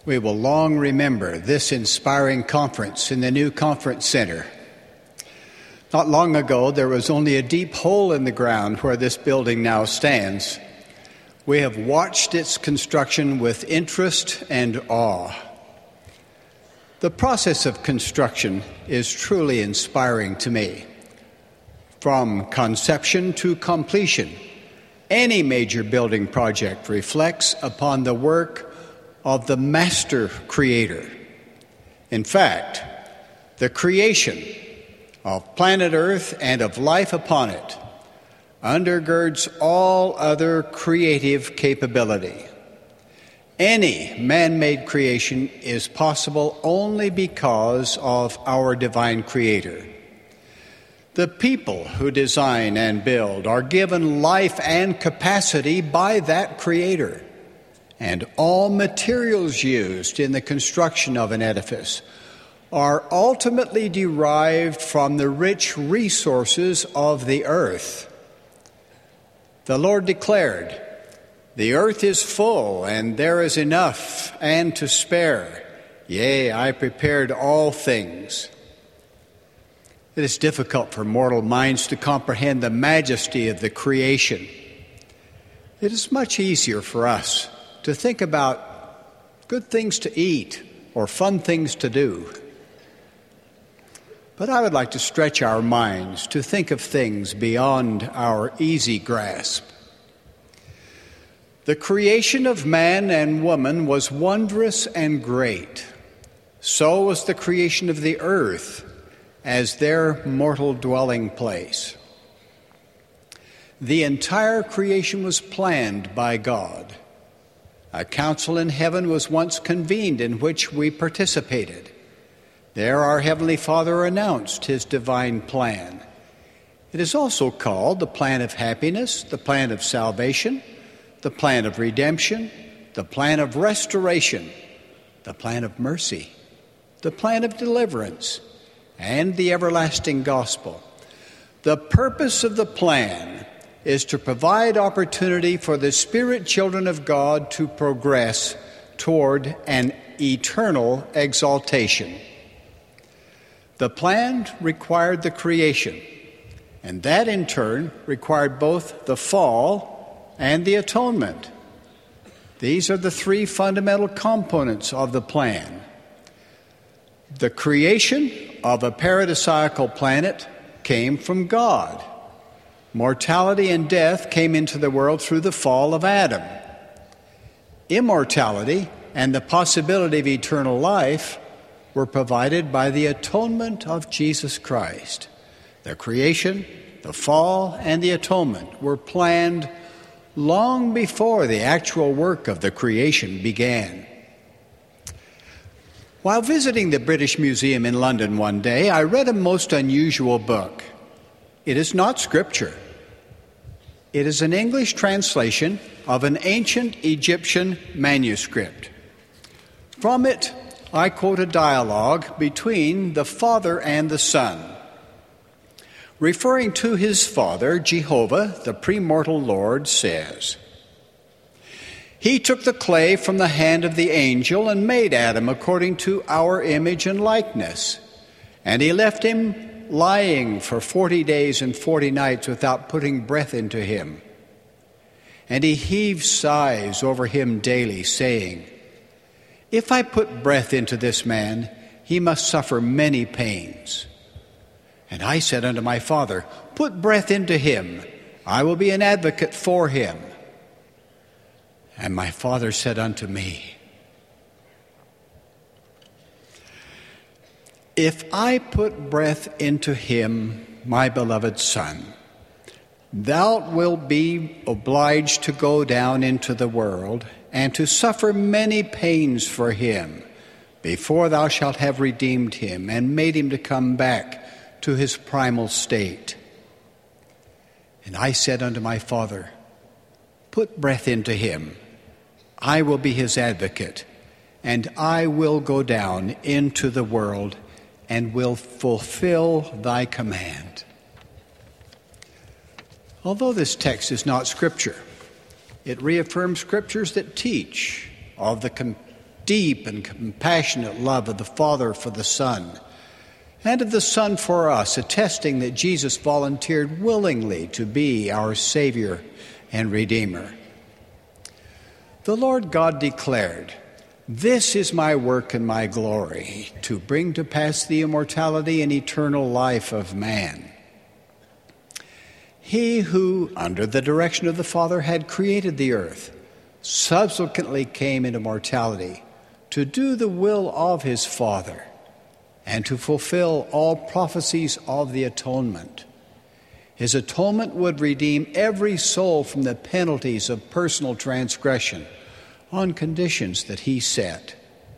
We will long remember this inspiring conference in the new conference center. Not long ago, there was only a deep hole in the ground where this building now stands. We have watched its construction with interest and awe. The process of construction is truly inspiring to me. From conception to completion, any major building project reflects upon the work of the master creator. In fact, the creation of planet Earth and of life upon it undergirds all other creative capability. Any man-made creation is possible only because of our divine creator. The people who design and build are given life and capacity by that creator. And all materials used in the construction of an edifice are ultimately derived from the rich resources of the earth. The Lord declared, "The earth is full, and there is enough and to spare. Yea, I prepared all things." It is difficult for mortal minds to comprehend the majesty of the creation. It is much easier for us to think about good things to eat or fun things to do. But I would like to stretch our minds to think of things beyond our easy grasp. The creation of man and woman was wondrous and great. So was the creation of the earth as their mortal dwelling place. The entire creation was planned by God. A council in heaven was once convened in which we participated. There our Heavenly Father announced His divine plan. It is also called the plan of happiness, the plan of salvation, the plan of redemption, the plan of restoration, the plan of mercy, the plan of deliverance, and the everlasting gospel. The purpose of the plan is to provide opportunity for the spirit children of God to progress toward an eternal exaltation. The plan required the creation, and that in turn required both the fall and the atonement. These are the three fundamental components of the plan. The creation of a paradisiacal planet came from God. Mortality and death came into the world through the fall of Adam. Immortality and the possibility of eternal life were provided by the atonement of Jesus Christ. The creation, the fall, and the atonement were planned long before the actual work of the creation began. While visiting the British Museum in London one day, I read a most unusual book. It is not scripture. It is an English translation of an ancient Egyptian manuscript. From it, I quote a dialogue between the Father and the Son. Referring to his Father, Jehovah, the premortal Lord, says, "He took the clay from the hand of the angel and made Adam according to our image and likeness. And he left him lying for 40 days and 40 nights without putting breath into him. And he heaved sighs over him daily, saying, 'If I put breath into this man, he must suffer many pains.' And I said unto my Father, 'Put breath into him. I will be an advocate for him.' And my Father said unto me, 'If I put breath into him, my beloved Son, thou wilt be obliged to go down into the world and to suffer many pains for him before thou shalt have redeemed him and made him to come back to his primal state.' And I said unto my Father, 'Put breath into him. I will be his advocate, and I will go down into the world and will fulfill thy command.'" Although this text is not scripture, it reaffirms scriptures that teach of the deep and compassionate love of the Father for the Son, and of the Son for us, attesting that Jesus volunteered willingly to be our Savior and Redeemer. The Lord God declared, "This is my work and my glory, to bring to pass the immortality and eternal life of man." He who, under the direction of the Father, had created the earth, subsequently came into mortality to do the will of his Father and to fulfill all prophecies of the atonement. His atonement would redeem every soul from the penalties of personal transgression on conditions that he set.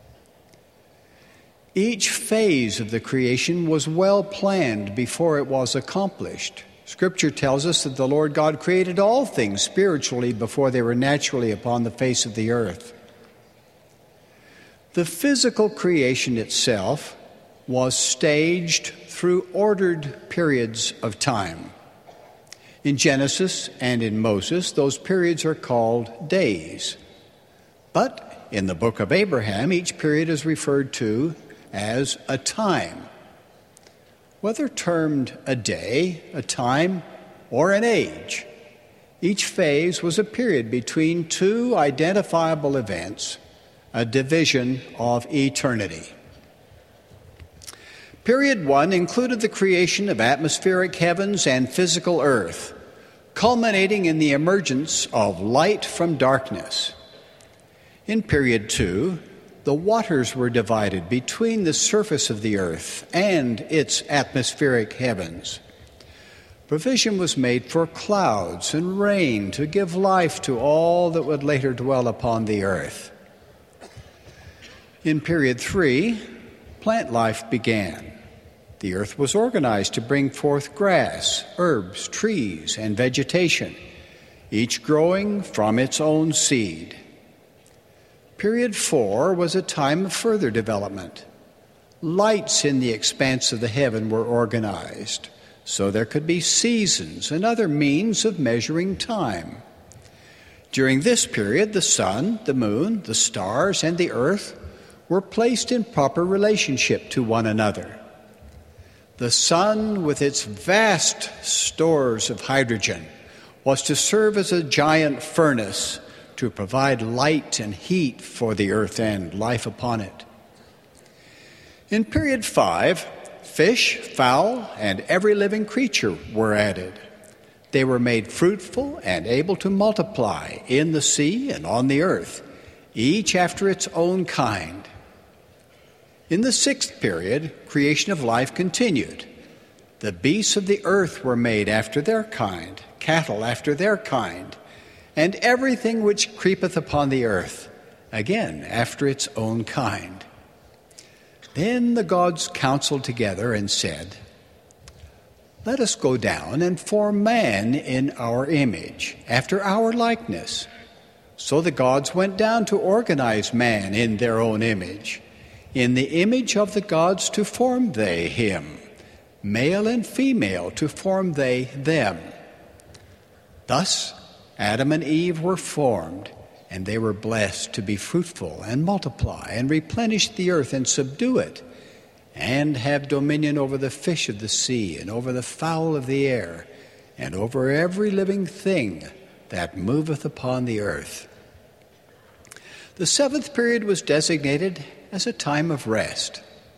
Each phase of the creation was well planned before it was accomplished. Scripture tells us that the Lord God created all things spiritually before they were naturally upon the face of the earth. The physical creation itself was staged through ordered periods of time. In Genesis and in Moses, those periods are called days. But in the book of Abraham, each period is referred to as a time. Whether termed a day, a time, or an age, each phase was a period between two identifiable events, a division of eternity. Period 1 included the creation of atmospheric heavens and physical earth, culminating in the emergence of light from darkness. In period 2, the waters were divided between the surface of the earth and its atmospheric heavens. Provision was made for clouds and rain to give life to all that would later dwell upon the earth. In period 3, plant life began. The earth was organized to bring forth grass, herbs, trees, and vegetation, each growing from its own seed. Period 4 was a time of further development. Lights in the expanse of the heaven were organized, so there could be seasons and other means of measuring time. During this period, the sun, the moon, the stars, and the earth were placed in proper relationship to one another. The sun, with its vast stores of hydrogen, was to serve as a giant furnace to provide light and heat for the earth and life upon it. In period 5, fish, fowl, and every living creature were added. They were made fruitful and able to multiply in the sea and on the earth, each after its own kind. In the 6th period, creation of life continued. The beasts of the earth were made after their kind, cattle after their kind, and everything which creepeth upon the earth, again after its own kind. Then the gods counseled together and said, "Let us go down and form man in our image, after our likeness." So the gods went down to organize man in their own image. In the image of the gods to form they him, male and female to form they them. Thus Adam and Eve were formed, and they were blessed to be fruitful and multiply and replenish the earth and subdue it, and have dominion over the fish of the sea and over the fowl of the air and over every living thing that moveth upon the earth. The 7th period was designated as a time of rest.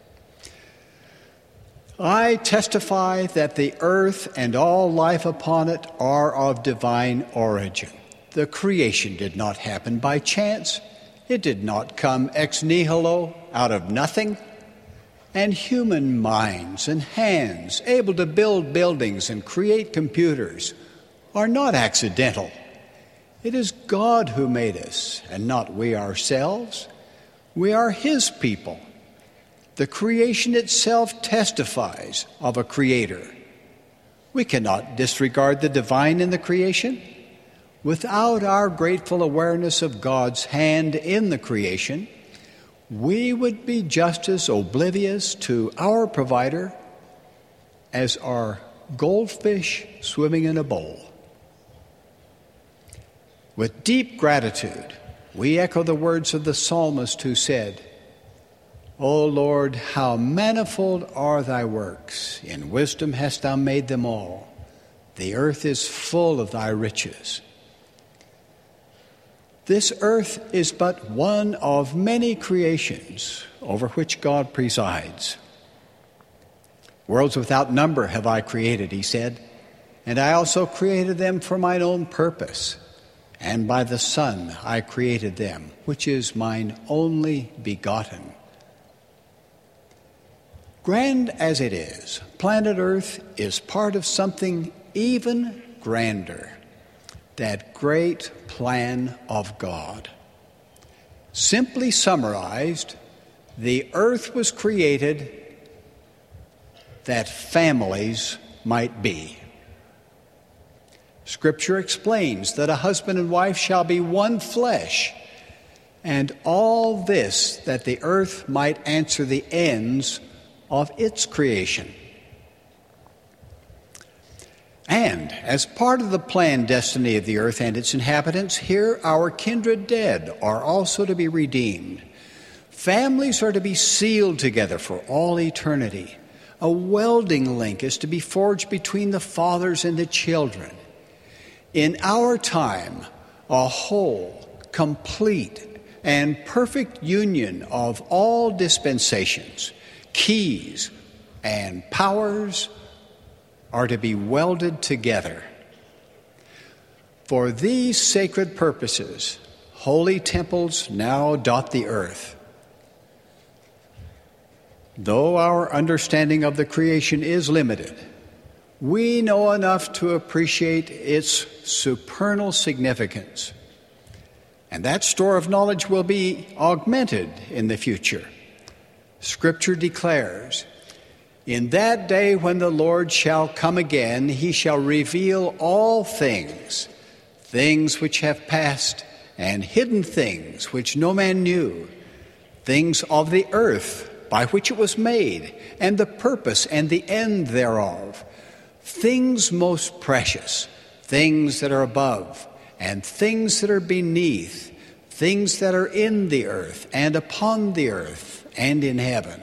I testify that the earth and all life upon it are of divine origin. The creation did not happen by chance. It did not come ex nihilo, out of nothing. And human minds and hands able to build buildings and create computers are not accidental. It is God who made us, and not we ourselves. We are His people. The creation itself testifies of a creator. We cannot disregard the divine in the creation. Without our grateful awareness of God's hand in the creation, we would be just as oblivious to our provider as are goldfish swimming in a bowl. With deep gratitude, we echo the words of the psalmist who said, O Lord, how manifold are thy works! In wisdom hast thou made them all. The earth is full of thy riches. This earth is but one of many creations over which God presides. Worlds without number have I created, he said, and I also created them for mine own purpose. And by the Son I created them, which is mine only begotten. Grand as it is, planet Earth is part of something even grander, that great plan of God. Simply summarized, the earth was created that families might be. Scripture explains that a husband and wife shall be one flesh, and all this that the earth might answer the ends of its creation. And as part of the planned destiny of the earth and its inhabitants, here our kindred dead are also to be redeemed. Families are to be sealed together for all eternity. A welding link is to be forged between the fathers and the children. In our time, a whole, complete, and perfect union of all dispensations, keys, and powers are to be welded together. For these sacred purposes, holy temples now dot the earth. Though our understanding of the creation is limited, we know enough to appreciate its supernal significance. And that store of knowledge will be augmented in the future. Scripture declares, in that day when the Lord shall come again, he shall reveal all things, things which have passed, and hidden things which no man knew, things of the earth by which it was made, and the purpose and the end thereof, things most precious, things that are above, and things that are beneath, things that are in the earth, and upon the earth, and in heaven.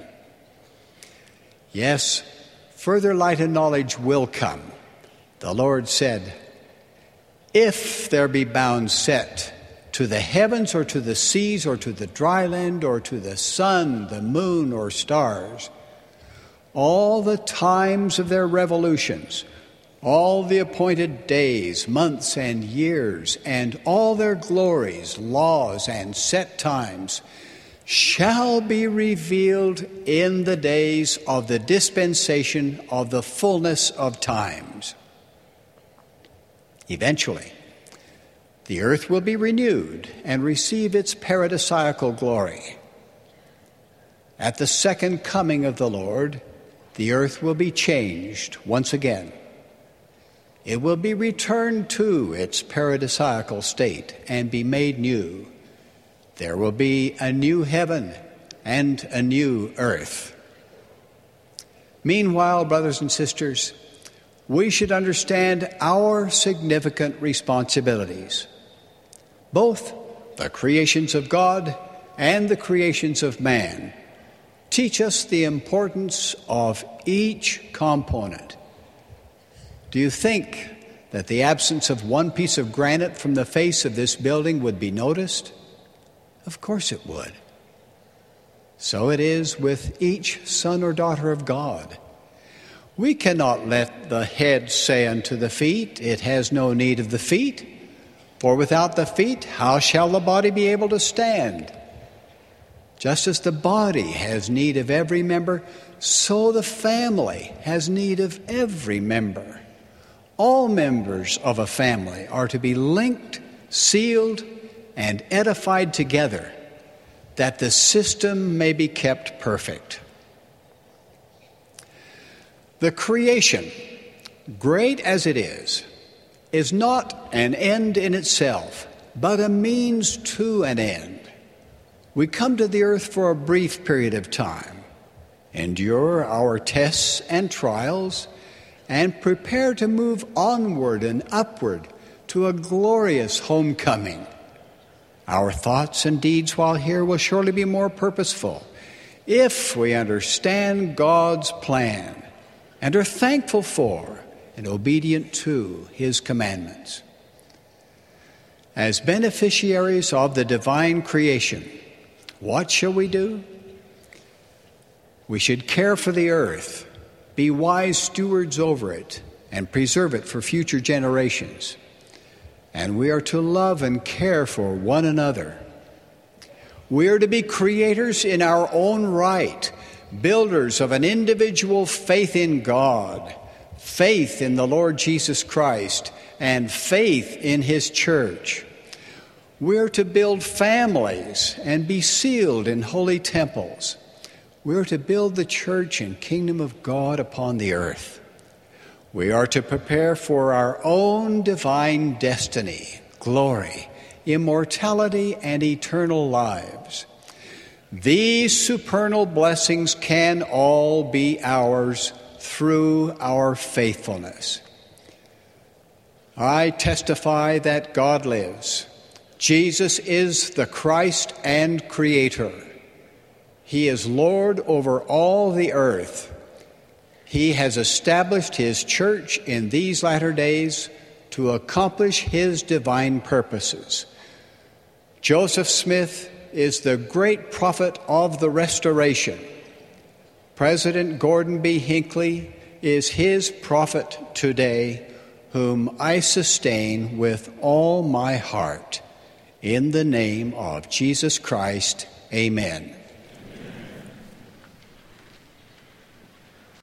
Yes, further light and knowledge will come. The Lord said, if there be bounds set to the heavens or to the seas or to the dry land or to the sun, the moon, or stars, all the times of their revolutions, all the appointed days, months, and years, and all their glories, laws, and set times shall be revealed in the days of the dispensation of the fullness of times. Eventually, the earth will be renewed and receive its paradisiacal glory. At the second coming of the Lord, the earth will be changed once again. It will be returned to its paradisiacal state and be made new. There will be a new heaven and a new earth. Meanwhile, brothers and sisters, we should understand our significant responsibilities. Both the creations of God and the creations of man teach us the importance of each component. Do you think that the absence of one piece of granite from the face of this building would be noticed? Of course it would. So it is with each son or daughter of God. We cannot let the head say unto the feet, it has no need of the feet, for without the feet, how shall the body be able to stand? Just as the body has need of every member, so the family has need of every member. All members of a family are to be linked, sealed, and edified together, that the system may be kept perfect. The creation, great as it is not an end in itself, but a means to an end. We come to the earth for a brief period of time, endure our tests and trials, and prepare to move onward and upward to a glorious homecoming. Our thoughts and deeds while here will surely be more purposeful if we understand God's plan and are thankful for and obedient to His commandments. As beneficiaries of the divine creation, what shall we do? We should care for the earth, be wise stewards over it, and preserve it for future generations. And we are to love and care for one another. We are to be creators in our own right, builders of an individual faith in God, faith in the Lord Jesus Christ, and faith in His church. We're to build families and be sealed in holy temples. We're to build the church and kingdom of God upon the earth. We are to prepare for our own divine destiny, glory, immortality, and eternal lives. These supernal blessings can all be ours through our faithfulness. I testify that God lives. Jesus is the Christ and Creator. He is Lord over all the earth. He has established His church in these latter days to accomplish His divine purposes. Joseph Smith is the great prophet of the Restoration. President Gordon B. Hinckley is His prophet today, whom I sustain with all my heart. In the name of Jesus Christ, amen.